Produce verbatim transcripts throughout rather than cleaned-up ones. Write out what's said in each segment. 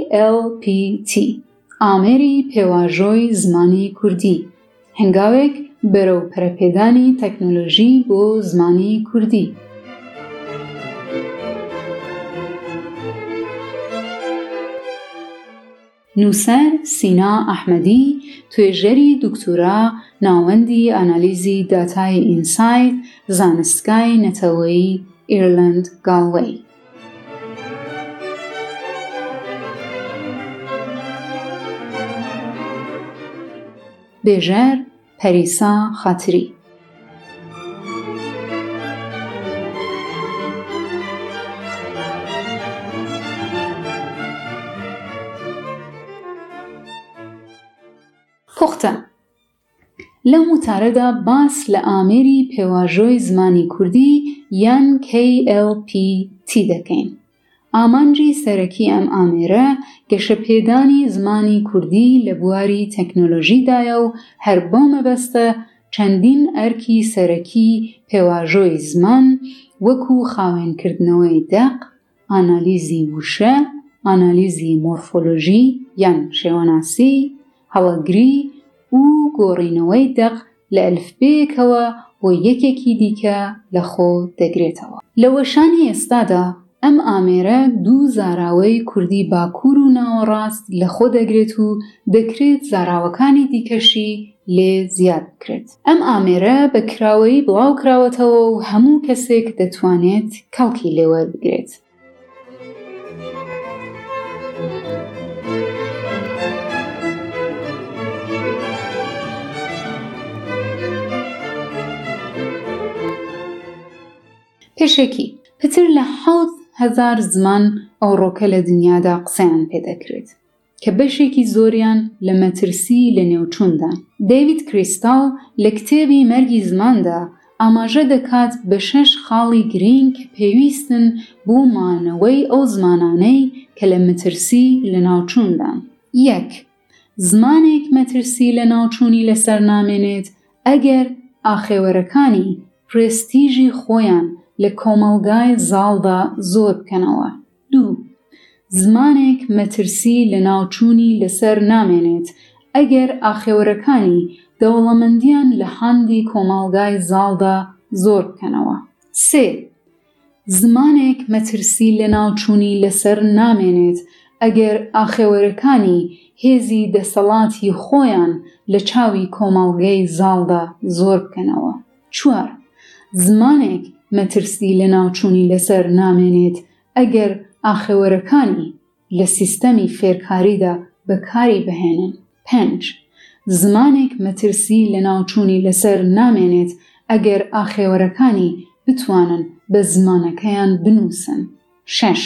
إل بي تي ئامێری پێواژۆی زمانی کوردی هەنگاوێک بەرەو پەرەپێدانی تەکنۆلۆژی بۆ زمانی کوردی. نووسەر سینا ئەحمەدی توێژەری دکتۆرا ناوەندی ئانالیزی داتای ئینسایت زانستگای نەتەوەیی ئێرلەند گاڵوەی. بێژەر پەریسا خاتری. پوختە لەم وتارەدا باس لە ئامێری پێواژۆی زمانی کوردی یان کی ئێل پی تی دەکەین. ئامانجی سەرەکی ئەم ئامێرە گەشەپێدانی زمانی کوردی لە بواری تەکنۆلۆژیدایە و هەر بۆ مەبەستە چەندین ئەرکی سەرەکی پێواژۆی زمان وەکو خاوێنکردنەوەی دەق، ئانالیزی وشە، ئانالیزی مۆرفۆلۆژی یان شێوەناسی، هەڵەگری و گۆڕینەوەی دەق لە ئەلفبێیەکەوە بۆ یەکێکی دیکە لە خۆ دەگرێتەوە. لە وەشانی ئێستادا ئەم ئامێرە دوو زاراوەی کوردی باکوور و ناوەڕاست لە خۆ دەگرێت و دەکرێت زاراوەکانی دیکەشی لێ زیاد بکرێت. ئەم ئامێرە بە کراوەیی بڵاو کراوەتەوە و هەموو کەسێک دەتوانێت کەڵکی لێ وەربگرێت. پێشێکی پتر لە حەوت هەزار زمان ئەوڕۆکە لە دنیادا قسەیان پێدەکرێت کە بەشێکی زۆریان لە مەترسی لە نێوچوندان. دەیڤید کریستال لە کتێبی مەرگی زماندا ئاماژە دەکات بە شەش خاڵی گرنگ کە پێویستن بۆ مانەوەی ئەو زمانانەی کە لە مەترسی لە ناوچوندان. یەک، زمانێک مەترسی لە ناوچوونی لەسەر نامێنێت ئەگەر ئاخێوەرەکانی پرێستیژی خۆیان لە کۆمەڵگای زاڵدا زۆر بکەنەوە. دوو، زمانێک مەترسی لە ناوچوونی لەسەر نامێنێت ئەگەر ئاخێوەرەکانی دەوڵەمەندیان لە هەندی کۆمەڵگای زاڵدا زۆر بکەنەوە. سێ، زمانێک مەترسی لە ناوچوونی لەسەر نامێنێت ئەگەر ئاخێوەرەکانی هێزی دەسەڵاتی خۆیان لە چاوی کۆمەڵگەی زاڵدا زۆر بکەنەوە. چوار، زمانێک مەترسی لە ناوچوونی لەسەر نامێنێت ئەگەر ئاخێوەرەکانی لە سیستەمی فێرکاریدا بەکاری بهێنن. پێنج، زمانێک مەترسی لە ناوچوونی لەسەر نامێنێت ئەگەر ئاخێوەرەکانی بتوانن بە زمانەکەیان بنووسن. شەش،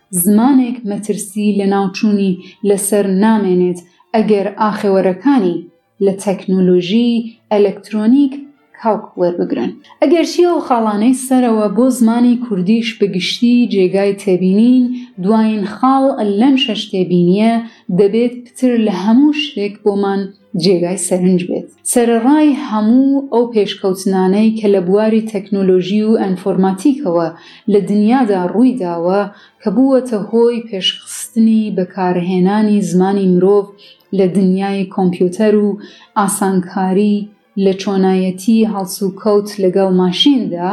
زمانێک مەترسی لە ناوچوونی لەسەر نامێنێت ئەگەر ئاخێوەرەکانی لە تەکنۆلۆژی ئەلەکترۆنیک کاوک وەربگرن. ئەگەرچی ئەو خاڵانەی سەرەوە بۆ زمانی کوردیش بەگشتی جێگای تێبینین، دوایین خاڵ لەم شەش تێبینیە دەبێت پتر لە هەموو شتێک بۆمان جێگای سەرنج بێت. سەرەڕای هەموو ئەو پێشکەوتنانەی کە لە بواری تەکنۆلۆژی و ئەنفۆرماتیکەوە لە دنیادا ڕوویداوە کە بووەتە هۆی پێشخستنی بەکارهێنانی زمانی مرۆڤ لە دنیای کۆمپیوتەر و ئاسانکاری لە چۆنایەتی هەڵسوکەوت لەگەڵ ماشیندا،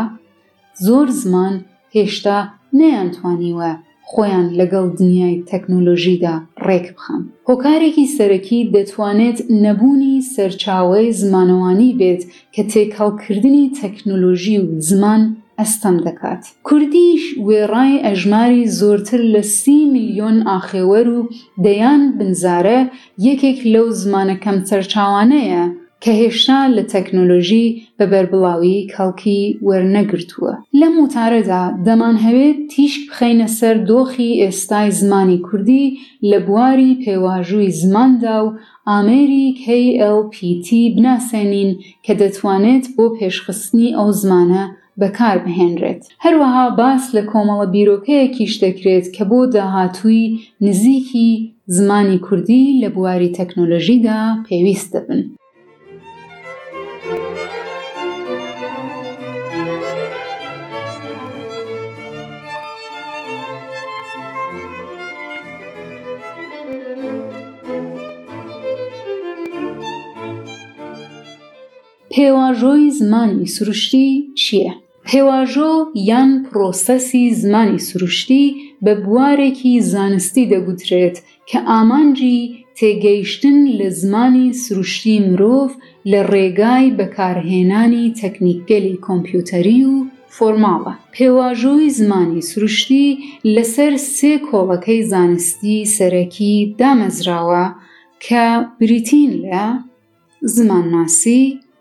زۆر زمان هێشتا نەیانتوانیوە خۆیان لەگەڵ دنیای تەکنۆلۆژیدا ڕێک بخەن. هۆکارێکی سەرەکی دەتوانێت نەبوونی سەرچاوەی زمانەوانی بێت کە تێکەڵکردنی تەکنۆلۆژی و زمان ئەستەم دەکات. کوردیش وێڕای ئەژماری زۆرتر لە سی ملیۆن ئاخێوەر و دەیان بنزارە یەکێک لەو زمانە کەم سەرچاوانەیە کە هێشتا لە تەکنۆلۆژی بە بەربڵاوی کەڵکی وەرنەگرتووە. لەم وتارەدا دەمان هەوێت تیشک بخەینە سەر دۆخی ئێستای زمانی کوردی لە بواری پێواژووی زماندا و ئامێری کی ئێل پی تی بناسێنین کە دەتوانێت بۆ پێشخستنی ئەو زمانە بەکار بهێنرێت. هەروەها باس لە کۆمەڵە بیرۆکەیەکیش دەکرێت کە بۆ داهاتووی نزیکی زمانی کوردی لە بواری تەکنۆلۆژیدا پێویست دەبن. پێواژۆی زمانی سروشتی چییە؟ پێواژۆ یان پرۆسەسی زمانی سروشتی بە بوارێکی زانستی دەگوترێت کە ئامانجی تێگەیشتن لە زمانی سروشتی مرۆڤ لە ڕێگای بەکارهێنانی تەکنیکگەلی کۆمپیوتەری و فۆرماڵە. پێواژۆی زمانی سروشتی لەسەر سێ کۆڵەکەی زانستی سەرەکی دامەزراوە کە بریتین لە زمانناسی،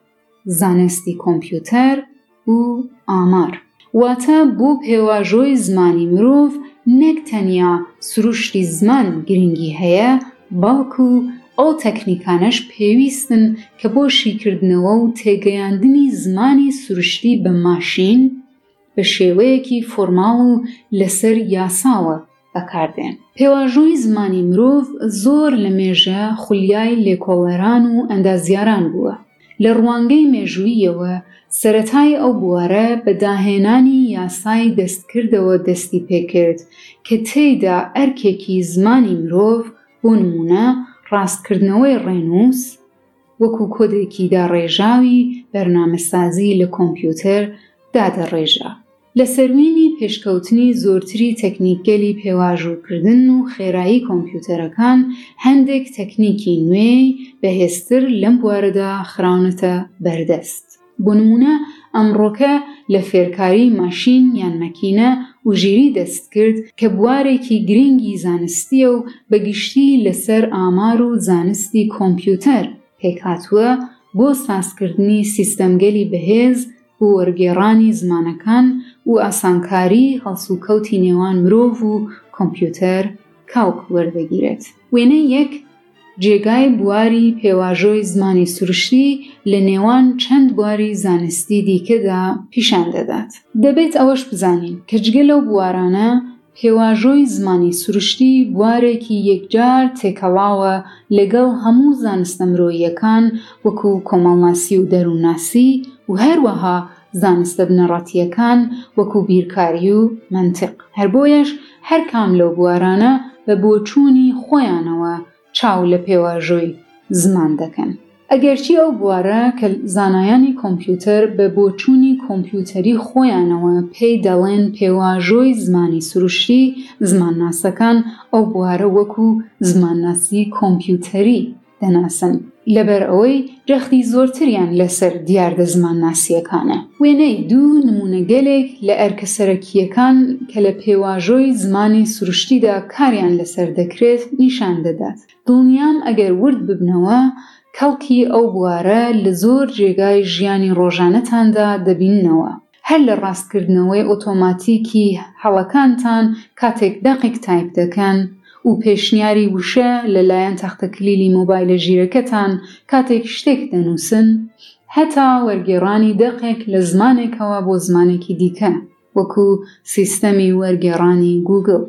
زانستی کۆمپیوتەر و ئامار. واتە بۆ پێواژۆی زمانی مرۆڤ نەک تەنیا سروشتی زمان گرنگی هەیە، بەڵکو ئەو تەکنیکانەش پێویستن کە بۆ شیکردنەوە و تێگەیاندنی زمانی سروشتی بە ماشین بە شێوەیەکی فۆرماڵ و لەسەر یاساوە بەکاردێن. پێواژۆی زمانی مرۆڤ زۆر لە مێژە خولیای لێکۆڵەران و ئەندازیاران بووە. لە ڕوانگەی مێژووییەوە سەرەتای ئەو بوارە بە داهێنانی یاسای دەستکردەوە دەستی پێکرد کە تێیدا ئەرکێکی زمانی مرۆڤ بۆ نمونە ڕاستکردنەوەی ڕێنووس وەکو کۆدێکی داڕێژاوی بەرنامەسازی لە کۆمپیوتەر دادەڕێژا. لە سەروێنی پێشکەوتنی زۆرتری تەکنیکگەلی پێواژۆکردن و خێرایی کۆمپیوتەرەکان هەندێک تەکنیکی نوێی بەهێزتر لەم بوارەدا خراونەتە بەردەست. بۆ نمونە ئەمڕۆکە لە فێرکاری ماشین یان مەکینە وژیری دەست کرد کە بوارێکی گرنگی زانستیە و بەگشتی لەسەر ئامار و زانستی کۆمپیوتەر پێکهاتووە بۆ سازکردنی سیستەمگەلی بەهێز بۆ وەرگێڕانی زمانەکان و ئاسانکاری هەڵسوکەوتی نێوان مرۆڤ و کۆمپیوتەر کاوک وەردەگیرێت. وێنە یەک جێگای بواری پێواژۆی زمانی سروشتی لە نێوان چەند بواری زانستی دیکەدا پیشان دەدات. دەبێت ئەوەش بزانین کە جگە لەو بوارانە پێواژۆی زمانی سروشتی بوارێکی یەکجار تێکەڵاوە لەگەڵ هەموو زانستە مرۆییەکان وەکو کۆمەڵناسی و دەروونناسی و هەروەها زانستە بنەڕەتیەکان وەکو بیرکاری و منتیق. هەر بۆیەش هەر کام لەو بوارانە بە بۆچوونی خۆیانەوە چاو لە پێواژۆی زمان دەکەن. ئەگەرچی ئەو بوارە کە زانایانی کۆمپیوتەر بە بۆچوونی کۆمپیوتەری خۆیانەوە پێی دەڵێن پێواژۆی زمانی سروشتی، زمانناسەکان ئەو بوارە وەکو زمانناسی کۆمپیوتەری دەناسن لەبەر ئەوەی جەختی زۆرتریان لەسەر دیاردە زمانناسیەکانە. وێنەی دوو نمونەگەلێک لە ئەرکەسەرەکیەکان کە لە پێواژۆی زمانی سروشتیدا کاریان لەسەر دەکرێت نیشان دەدات. دڵنیام ئەگەر ورد ببنەوە کەڵکی ئەو بوارە لە زۆر جێگای ژیانی ڕۆژانەتاندا دەبیننەوە. هەر لە ڕاستکردنەوەی ئۆتۆماتیکی هەڵەکانتان کاتێک دەقێک تایپ دەکەن و پێشنیاری وشە لەلایەن تەختەکلیلی مۆبایلە ژیرەکەتان کاتێک شتێک دەنووسن، هەتا وەرگێڕانی دەقێک لە زمانێکەوە بۆ زمانێکی دیکە وەکو سیستەمی وەرگێڕانی گوگڵ.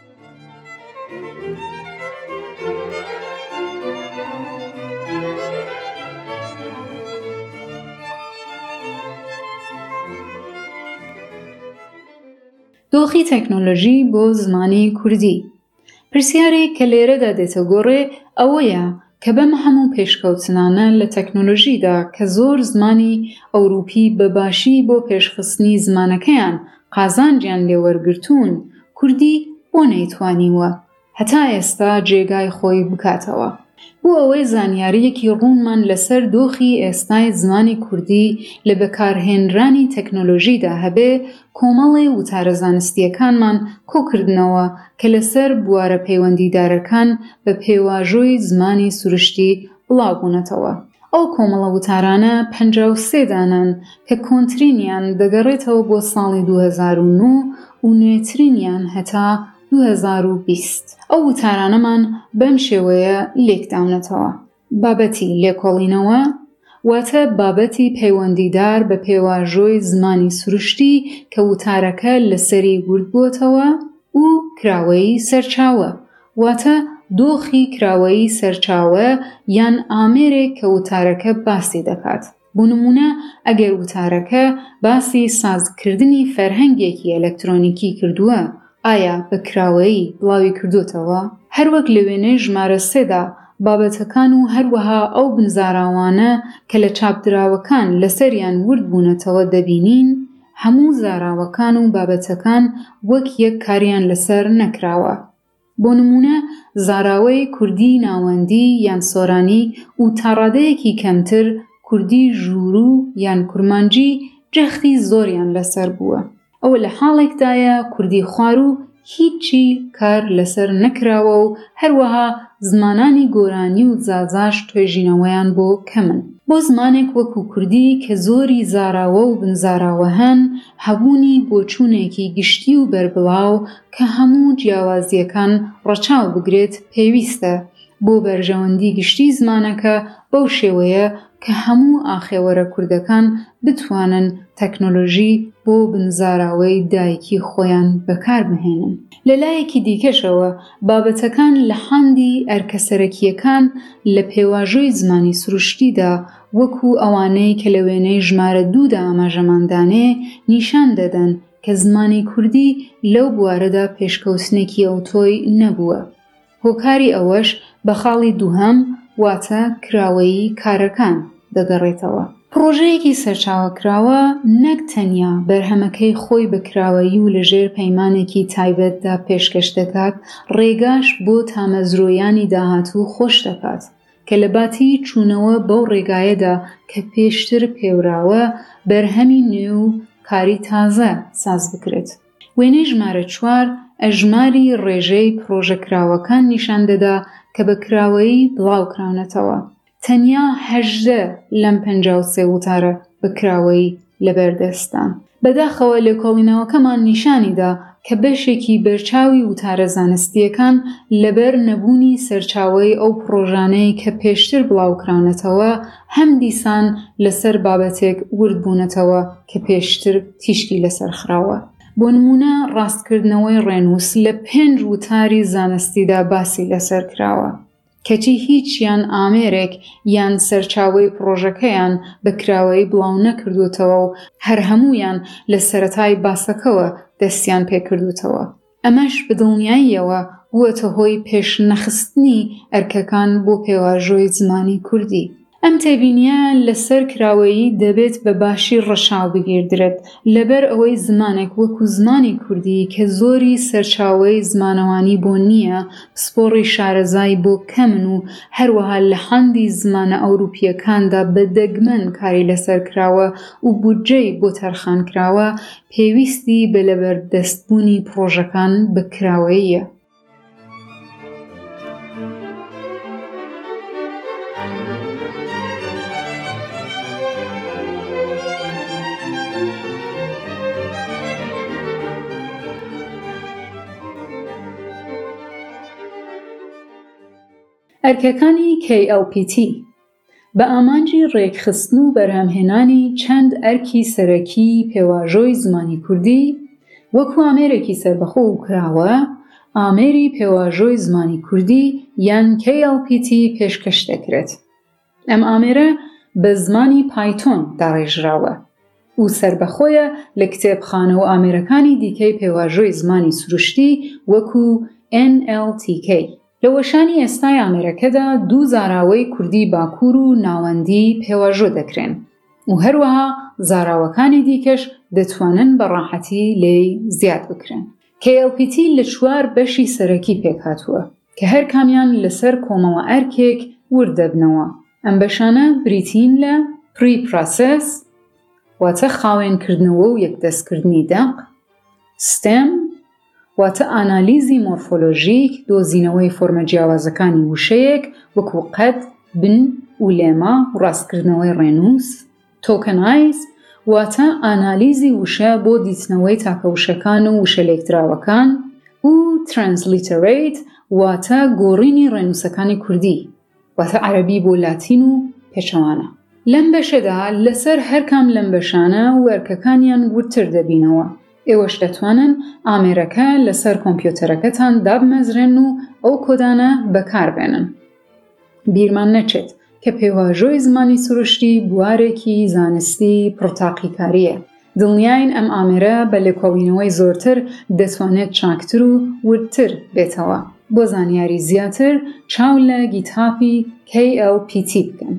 دۆخی تەکنۆلۆژی بۆ زمانی کوردی. پرسیارێک کە لێرەدا دێتە گۆڕێ ئەوەیە کە بەم هەموو پێشکەوتنانە لە تەکنۆلۆژیدا کە زۆر زمانی ئەوروپی بەباشی بۆ پێشخستنی زمانەکەیان قازانجیان لێوەرگرتوون، کوردی بۆ نەیتوانیوە هەتا ئێستا جێگای خۆی بکاتەوە. بۆ ئەوەی زانیاریەکی ڕوونمان لەسەر دۆخی ئێستای زمانی کوردی لە بەکارهێنرانی تەکنۆلۆژیدا هەبێ، کۆمەڵی وتارە زانستیەکانمان کۆکردنەوە کە لەسەر بوارە پەیوەندیدارەکان بە پێواژۆی زمانی سروشتی بڵاوبوونەتەوە. ئەو کۆمەڵە وتارانە پەنجا و سێ دانان کە کۆنترینیان دەگەڕێتەوە بۆ ساڵی دوو هەزار و نۆ و نوێترینیان هەتا دوو هەزار و بیست. ئەو وتارانەمان بەم شێوەیە لێکداونەتەوە. بابەتی لێکۆڵینەوە واتە بابەتی پەیوەندیدار بە پێواژۆی زمانی سروشتی کە وتارەکە لەسەری گورتبووتەوە و کراوەی سەرچاوە واتە دۆخی کراوەی سەرچاوە یان ئامێرێک کە وتارەکە باسی دەکات. بۆ نمونە ئەگەر وتارەکە باسی سازکردنی فەرهەنگێکی ئەلەکترۆنیکی کردووە، ئایا بە کراوەیی بڵاوی کردوتەوە؟ هەروەک لە وێنەی ژمارە سێدا بابەتەکان و هەروەها ئەو بنزاراوانە کە لە چاپدراوەکان لەسەریان ورد بوونەتەوە دەبینین، هەموو زاراوەکان و بابەتەکان وەک یەک کاریان لەسەر نەکراوە. بۆ نمونە زاراوەی کوردی ناوەندی یان سۆرانی و تا ڕادەیەکی کەمتر کوردی ژوورو یان کورمانجی جەختی زۆریان لەسەر بووە. ئەوە لە حاڵێکدایە کوردی خوارو هیچی کار لەسەر نەکراوە و هەروەها زمانانی گۆرانی و زازاش توێژینەوەیان بۆ کەمن. بۆ زمانێک وەکو کوردی کە زۆری زاراوە و بنزاراوە هەن، هەبوونی بۆچوونێکی گشتی و بەربڵاو کە هەموو جیاوازیەکان ڕەچاو بگرێت پێویستە بۆ بەرژەوەندی گشتی زمانەکە بەو شێوەیە کە هەموو ئاخێوەرە کوردەکان بتوانن تەکنۆلۆژی بۆ بنزاراوەی دایکی خۆیان بەکار بهێنن. لەلایەکی دیکەشەوە بابەتەکان لە حاندی ئەرکەسەرەکیەکان لە پێواژۆی زمانی سروشتیدا وەکو ئەوانەی کە لە وێنەی ژمارە دوودا ئاماژەماندانێ نیشان دەدەن کە زمانی کوردی لەو بوارەدا پێشکەوتنێکی ئەوتۆی نەبووە. هۆکاری ئەوەش بە خاڵی دووهەم واتە کراوەیی کارەکان دەگەڕێتەوە. پرۆژەیەکی سەرچاوەکراوە نەک تەنیا بەرهەمەکەی خۆی بەکراوەیی و لەژێر پەیمانێکی تایبەتدا پێشکەش دەکات، ڕێگاش بۆ تامەزرۆیانی داهاتوو خۆش دەکات کە لە باتی چوونەوە بەو ڕێگایەدا کە پێشتر پێوراوە بەرهەمی نوێ و کاری تازە ساز بکرێت. وێنەی ژمارە چوار ئەژماری ڕێژەی پرۆژەکراوەکان نیشان دەدا کە بەکراوەیی بڵاوکراونەتەوە. تەنیا هەژدە لەم پەنجا و سێ وتارە بەکراوەیی لەبەردەستان. بەداخەوە لێکۆڵینەوەکەمان نیشانیدا کە بەشێکی بەرچاوی وتارە زانستیەکان لەبەر نەبوونی سەرچاوەی ئەو پرۆژانەی کە پێشتر بڵاوکراونەتەوە هەم دیسان لەسەر بابەتێک ورد بوونەتەوە کە پێشتر تیشکی لەسەر خراوە. بۆ نمونە ڕاستکردنەوەی ڕێنووس لە پێنج وتاری زانستیدا باسی لەسەر کراوە کەچی هیچیان ئامێرێک یان سەرچاوەی پرۆژەکەیان بەکراوەی بڵاو نەکردوتەوە و هەر هەمویان لە سەرەتای باسەکەوە دەستیان پێکردوتەوە. ئەمەش بەدڵنیاییەوە بووەتە هۆی پێش نەخستنی ئەرکەکان بۆ پێواژۆی زمانی کوردی. ئەم تێبینیە لەسەر کراوەیی دەبێت بە باشی ڕەشاو بگیردرێت لەبەر ئەوەی زمانێک وەکو زمانی کوردی کە زۆری سەرچاوەی زمانەوانی بۆ نییە، پسپۆڕی شارەزای بۆ کەمن و هەروەها لە حاندی زمانە ئەوروپیەکاندا بە دەگمەن کاری لەسەر کراوە و بودجەی بۆ تەرخان کراوە، پێویستی بە لەبەردەستبوونی پرۆژەکان بە کراوەییە. ئەرکەکانی کی ئەل پی تی بە ئامانجی ڕێکخستن و بەرهەمهێنانی چەند ئەرکی سەرەکی پێواژۆی زمانی کوردی وەکو ئامێرێکی سەربەخۆ و کراوە، ئامێری پێواژۆی زمانی کوردی یان کی ئەل پی تی پێشکەش دەکرێت. ئەم ئامێرە بە زمانی پایتۆن داڕێژراوە و سەربەخۆیە لە کتێبخانە و ئامێرەکانی دیکەی پێواژۆی زمانی سروشتی وەکو ئێن ئێل تی کێ. لە وەشانی ئێستای ئامێرەکەدا دوو زاراوەی کوردی باکوور و ناوەندی پێواژۆ دەکرێن و هەروەها زاراوەکانی دیکەش دەتوانن بە ڕاحەتی لێی زیاد بکرێن. کی ئەل پی تی لە چوار بەشی سەرەکی پێکهاتووە کە هەر کامیان لەسەر کۆمەوە ئەرکێک وردەبنەوە. ئەم بەشانە بریتین لە پری پراسس واتە خاوێنکردنەوە و یەکدەستکردنی دەق، ستێم واتە ئانالیزی مۆرفۆلۆژیک دۆزینەوەی فۆرمە جیاوازەکانی وشەیەک وەکو قەد، بن و لێمە و ڕاستکردنەوەی ڕێنووس، تۆکەنایز واتە ئانالیزی وشە بۆ دیتنەوەی تاکەوشەکان و وشە لێکدراوەکان و ترانسلیتەرێت واتە گۆڕینی ڕێنووسەکانی کوردی واتە عەرەبی بۆ لاتین و پێچەوانە. لەم بەشەدا لەسەر هەرکام لەم بەشانە وەرکەکانیان ورتر دەبینەوە. ئێوەش دەتوانن ئامێرەکە لەسەر کۆمپیۆتەرەکەتان دابمەزرێن و ئەو کۆدانە بەکاربێنن. بیرمان نەچێت کە پێواژۆی زمانی سروشتی بوارێکی زانستی پڕتاقیکاریە. دڵنیاین ئەم ئامێرە بە لێکۆڵینەوەی زۆرتر دەتوانێت چاکتر و ورتر بێتەوە. بۆ زانیاری زیاتر چاو لە گیتهاپی کی ئەل پی تی بکەن.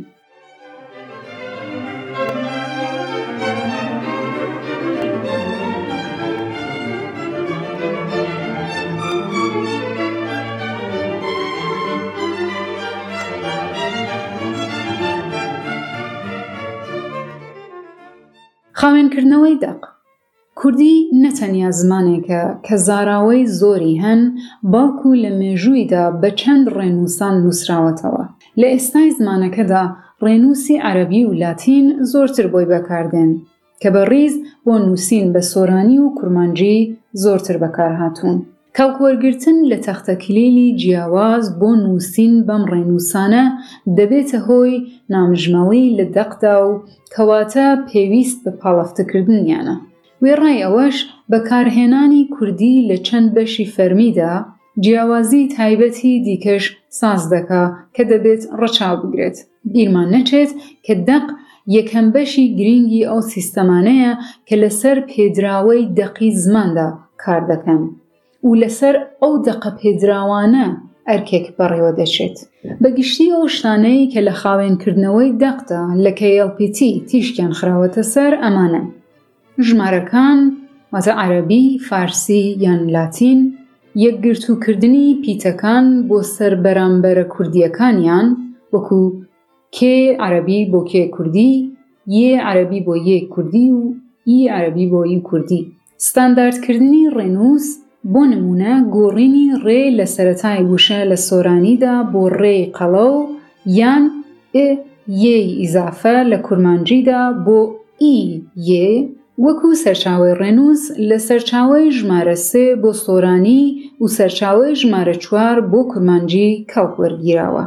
خاوێنکردنەوەی دەق. کوردی نەتەنیا زمانێکە کە زاراوەی زۆری هەن، بەڵکو لە مێژوویدا بە چەند ڕێنووسان نووسراوەتەوە. لە ئێستای زمانەکەدا ڕێنووسی عەرەبی و لاتین زۆرتر بۆی بەکاردێن کە بەڕیز بۆ نووسین بە سۆرانی و کورمانجی زۆرتر بەکارهاتوون. کاڵکوەرگرتن لە تەختەکلیلی جیاواز بۆ نووسین بەم ڕێنووسانە دەبێتە هۆی نامژمەڵی لە دەقدا و کەواتە پێویست بە پاڵەفتەکردنیانە. وێڕای ئەوەش بەکارهێنانی کوردی لە چەند بەشی فەرمیدا جیاوازی تایبەتی دیکەش ساز دەکا کە دەبێت ڕەچاو بگرێت. بیرمان نەچێت کە دەق یەکەم بەشی گرنگی ئەو سیستەمانەیە کە لەسەر پێدراوەی دەقی زماندا کار دەکەن و لەسەر ئەو دەقە پێدراوانە ئەرکێک بەڕێوە دەچێت. بەگشتی ئەو شتانەی کە لە خاوێنکردنەوەی دەقدا لە کی ئەل پی تی تیشکیان خراوەتە سەر ئەمانە: ژمارەکان، واتە عەرەبی، فارسی یان لاتین، یەکگرتووکردنی پیتەکان بۆ سەر بەرامبەرە کوردیەکانیان وەکو کێ عەرەبی بۆ کێ کوردی، یێ عەرەبی بۆ یێ کوردی و ئی عەرەبی بۆ ئی کوردی. ستانداردکردنی ڕێنووس، بۆ نمونە گۆڕینی ڕێ لە سەرەتای وشە لە سۆرانیدا بۆ ڕێی قەڵەو یان ئ یێی ئیزافە لە کورمانجیدا بۆ ئی یێ، وەکو سەرچاوەی ڕێنووس لە سەرچاوەی ژمارە سێ بۆ سۆرانی و سەرچاوەی ژمارە چوار بۆ کورمانجی کەڵک وەرگیراوە.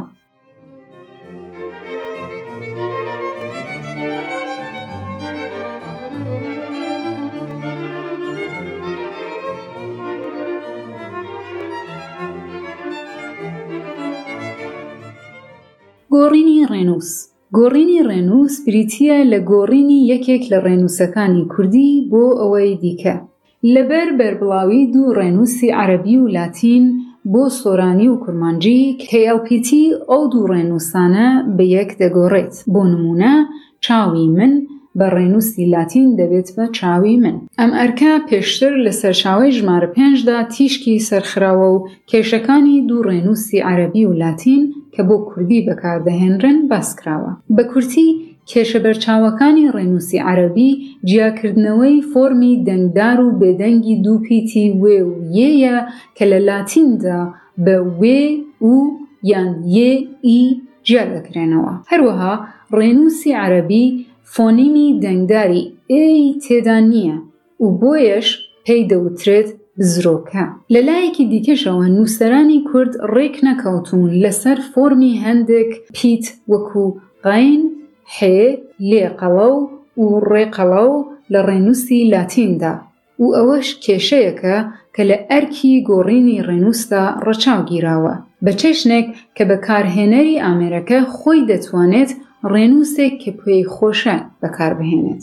گۆڕینی ڕێنووس. گۆڕینی ڕێنووس بریتیە لە گۆڕینی یەکێک لە ڕێنووسەکانی کوردی بۆ ئەوەی دیکە. لەبەر بەربڵاوی دوو ڕێنووسی عەرەبی و لاتین بۆ سۆرانی و کورمانجی کی ئەل پی تی ئەو دوو ڕێنووسانە بە یەک دەگۆڕێت. بۆ نمونە چاوی من بە ڕێنووسی لاتین دەبێت بە چاوی من. ئەم ئەرکە پێشتر لە سەرچاوەی ژمارە پێنجدا تیشکی سەرخراوە و کێشەکانی دوو ڕێنووسی عەرەبی و لاتین کە بۆ کوردی بەکاردەهێنرن باسکراوە. بە کورتی کێشە بەرچاوەکانی ڕێنووسی عەرەبی جیاکردنەوەی فۆرمی دەنگدار و بێدەنگی دوو پیتی وێ و یێیە کە لە لاتیندا بە وێ و یان یێ ئی جیا دەکرێنەوە. هەروەها ڕێنووسی عەرەبی فۆنیمی دەنگداری ئێی تێدا نییە و بۆیەش پێی دەوترێت بزرۆکە. لە لایەکی دیکەشەوە نووسەرانی کورد ڕێک نەکەوتون لەسەر فۆرمی هەندێک پیت وەکو غەین، حێ، لێ قەڵەو و ڕێ قەڵەو لە ڕێنووسی لاتیندا و ئەوەش کێشەیەکە کە لە ئەرکی گۆڕینی ڕێنووسدا ڕەچاو گیراوە بە چەشنێک کە بەکارهێنەری ئامێرەکە خۆی دەتوانێت ڕێنووسێک کە پێی خۆشە بەکاربهێنێت.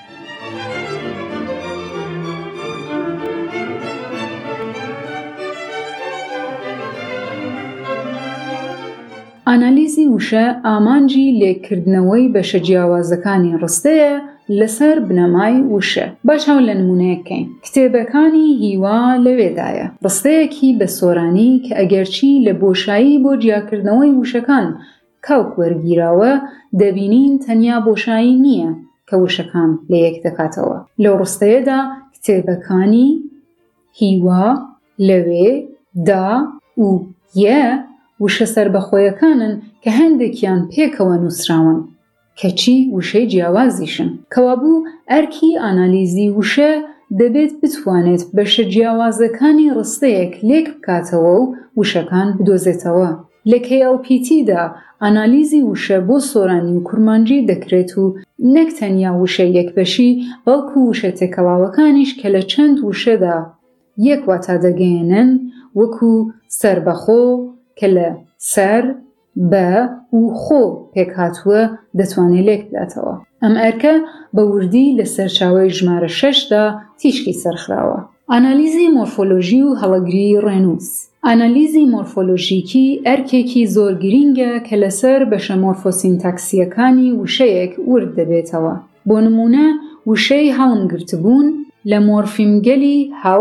ئانالیزی وشە ئامانجی لێکردنەوەی بەشە جیاوازەکانی ڕستەیە لەسەر بنەمای وشە. باشەوە لە نمونەیەکەین. کتێبەکانی هیوا لەوێدایە. ڕستەیەکی بە سۆرانی کە ئەگەرچی لە بۆشایی بۆ جیاکردنەوەی وشەکان کەڵک وەرگیراوە، دەبینین تەنیا بۆشایی نییە کە وشەکان لە یەک دەکاتەوە. لەو ڕستەیەدا کتێبەکانی هیوا، لەوێ، دا و یە وشە سەربەخۆیەکانن کە هەندێکیان پێکەوە نووسراون کەچی وشەی جیاوازیشن. کەوابوو ئەرکی ئانالیزی وشە دەبێت بتوانێت بەشە جیاوازەکانی ڕستەیەک لێک بکاتەوە و وشەکان بدۆزێتەوە. لە کی ئەل پی تی دا ئانالیزی وشە بۆ سۆرانی و کورمانجی دەکرێت و نەک تەنیا وشە یەکبەشی بەڵکو وشە تێکەڵاوەکانیش کە لە چەند وشەدا یەک واتە دەگەێنن، وەکو سەربەخۆ کە لە سەر، بە و خۆ پێکهاتووە دەتوانێت لێک بداتەوە. ئەم ئەرکە بە وردی لە سەرچاوەی ژمارە شەشدا تیشکی سەرخراوە. ئانالیزی مۆرفۆلۆژی و هەڵەگری ڕێنووس. ئانالیزی مۆرفۆلۆژیکی ئەرکێکی زۆر گرینگە کە لەسەر بەشە مۆرفۆسینتاکسیەکانی وشەیەک ورد دەبێتەوە. بۆ نمونە وشەی هەڵمگرتبوون لە مۆرفیمگەلی هەڵ،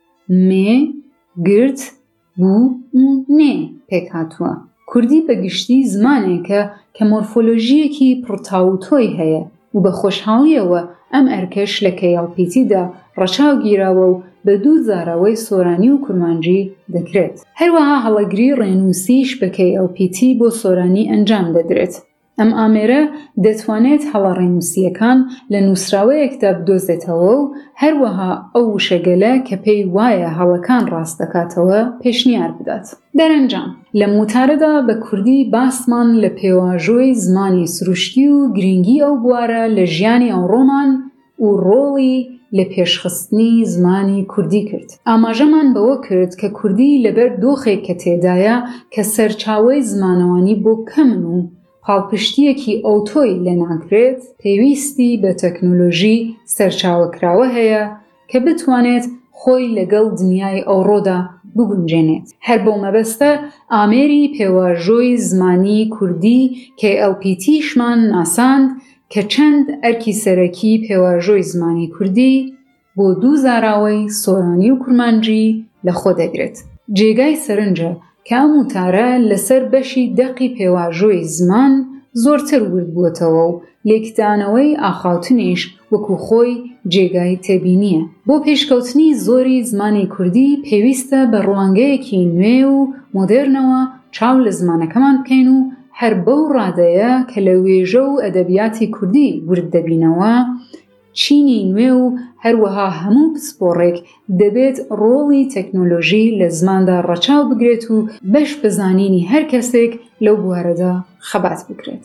مێ، گرت، بوو و نێ پێکهاتووە. کوردی بەگشتی زمانێکە کە مۆرفۆلۆژیەکی پڕتاوتۆی هەیە و بە خۆشحاڵیەوە ئەم ئەرکەش لە کێ ئەڵ پی تیدا ڕەچاو گیراوە و بە دوو زاراوەی سۆرانی و کورمانجی دەکرێت. هەروەها هەڵەگری ڕێنووسیش بە کێ ئەڵ پی تی بۆ سۆرانی ئەنجام دەدرێت. ئەم ئامێرە دەتوانێت هەڵە ڕێنووسیەکان لە نووسراوەیەکدا بدۆزێتەوە و هەروەها ئەو وشەگەلە کە پێی وایە هەڵەکان ڕاست دەکاتەوە پێشنیار بدات. دەرەنجام لە موتارەدا بە کوردی باسمان لە پێواژۆی زمانی سروشتی و گرنگی ئەو بوارە لە ژیانی ئەوڕۆمان و ڕۆڵی لە پێشخستنی زمانی کوردی کرد. ئاماژەمان بەوە کرد کە کوردی لەبەر دۆخێک کە تێدایە کە سەرچاوەی زمانەوانی بۆ کەمن و پاڵپشتیەکی ئۆتۆی لە ناگرێت، پێویستی بە تەکنۆلۆژی سەرچاوەکراوە هەیە کە بتوانێت خۆی لەگەڵ دنیای ئەوڕۆدا بگونجێنێت. هەر بۆ مەبەستە ئامێری پێواژۆی زمانی کوردی کێ ئەڵ پی تیشمان ناساند کە چەند ئەرکی سەرەکی پێواژۆی زمانی کوردی بۆ دوو زاراوەی سۆرانی و کورمانجی لە خۆ دەگرێت. جێگای سەرنجە کە ئەم وتارە لەسەر بەشی دەقی پێواژۆی زمان زۆرتر ورد بووەتەوە و لێکدانەوەی ئاخاوتنیش وەکو خۆی جێگای تێبینیە. بۆ پێشکەوتنی زۆری زمانی کوردی پێویستە بە ڕوانگەیەکی نوێ و مۆدێرنەوە چاو لە زمانەکەمان بکەین و هەر بەو ڕادەیە کە لە وێژە و ئەدەبیاتی کوردی ورد دەبینەوە، چینی نوێ و هەروەها هەموو پسپۆڕێک دەبێت ڕۆڵی تەکنۆلۆژی لە زماندا ڕەچاو بگرێت و بەش بزانینی هەر کەسێک لەو بوارەدا خەبات بکرێت.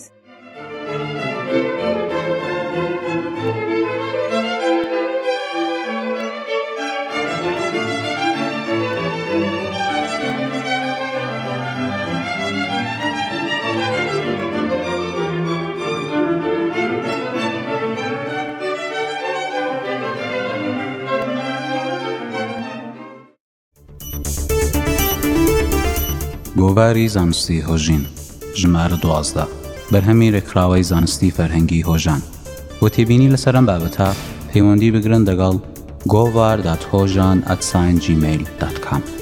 گۆڤاری زانستی هۆژین ژمارە دوازدە بەرهەمی ڕێکخراوەی زانستی فەرهەنگی هۆژان. بۆ تێبینی لەسەر ئەم بابەتە پەیوەندی بگرن لەگەڵ گۆڤار دات هۆژان ئەت جیمیل دات کام.